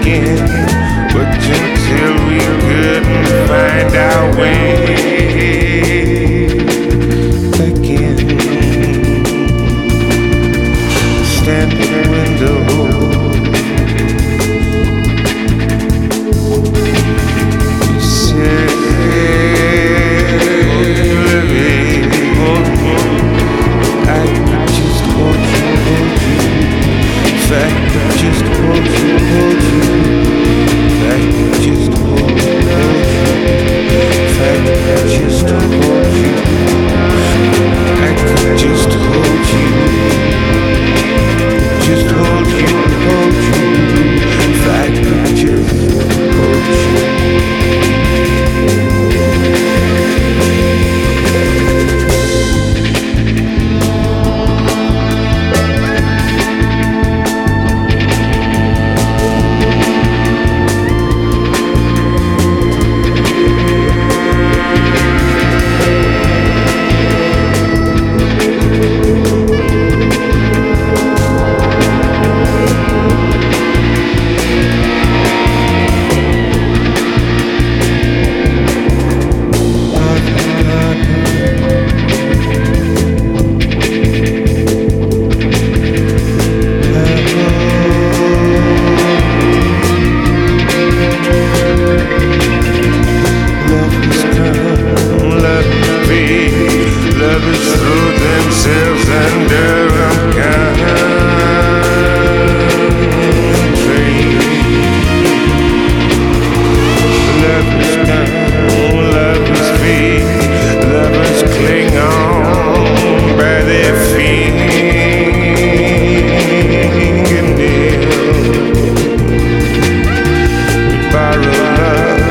again, but until we couldn't find our way again. Stand at the window, you said, just hold you, hold you. Fact, just hold you. Fact, just hold you. I could just hold you. Just hold you, hold you. Fact, just hold you. Lovers throw themselves under a country. Lovers come, lovers fade, lovers cling on by their fingernails. We borrow love.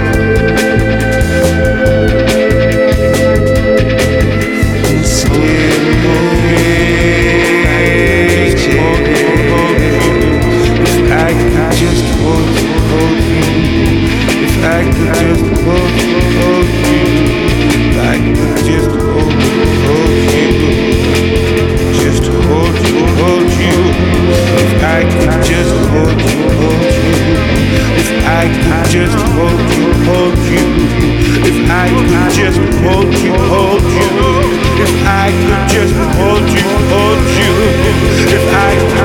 I could just hold you, hold you. I could just hold you, hold you. Just hold you, hold you. If I could just hold you, hold you. If I could just hold you, hold you. If I could just hold you, hold you. If I could just hold you, hold you. If I